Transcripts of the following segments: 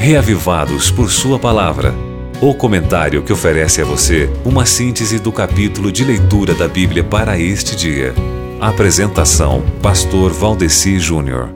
Reavivados por Sua Palavra. O comentário que oferece a você uma síntese do capítulo de leitura da Bíblia para este dia. Apresentação: Pastor Valdeci Júnior.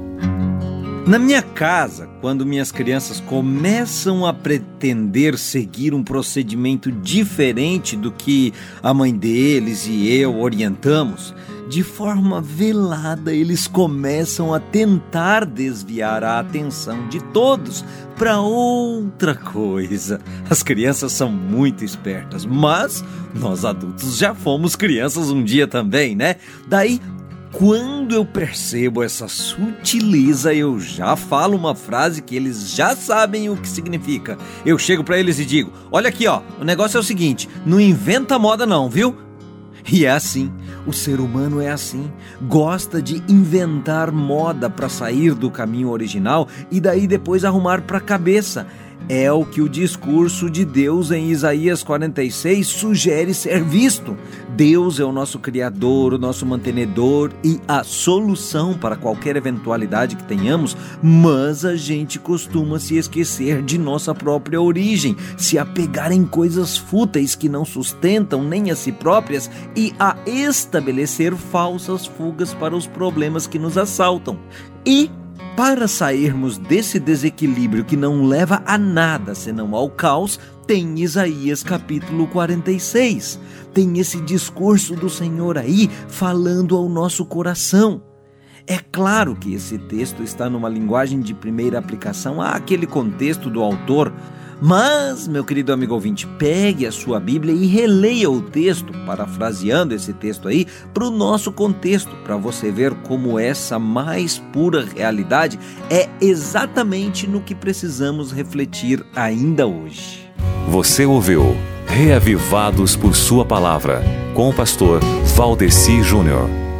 Na minha casa, quando minhas crianças começam a pretender seguir um procedimento diferente do que a mãe deles e eu orientamos, de forma velada eles começam a tentar desviar a atenção de todos para outra coisa. As crianças são muito espertas, mas nós adultos já fomos crianças um dia também, né? Daí, quando eu percebo essa sutileza, eu já falo uma frase que eles já sabem o que significa. Eu chego para eles e digo: olha aqui, ó, o negócio é o seguinte, não inventa moda não, viu? E é assim, o ser humano é assim, gosta de inventar moda para sair do caminho original e daí depois arrumar para a cabeça. É o que o discurso de Deus em Isaías 46 sugere ser visto. Deus é o nosso Criador, o nosso mantenedor e a solução para qualquer eventualidade que tenhamos, mas a gente costuma se esquecer de nossa própria origem, se apegar em coisas fúteis que não sustentam nem a si próprias e a estabelecer falsas fugas para os problemas que nos assaltam. E para sairmos desse desequilíbrio que não leva a nada senão ao caos, tem Isaías capítulo 46. Tem esse discurso do Senhor aí falando ao nosso coração. É claro que esse texto está numa linguagem de primeira aplicação àquele contexto do autor, mas, meu querido amigo ouvinte, pegue a sua Bíblia e releia o texto, parafraseando esse texto aí, para o nosso contexto, para você ver como essa mais pura realidade é exatamente no que precisamos refletir ainda hoje. Você ouviu Reavivados por Sua Palavra, com o pastor Valdeci Júnior.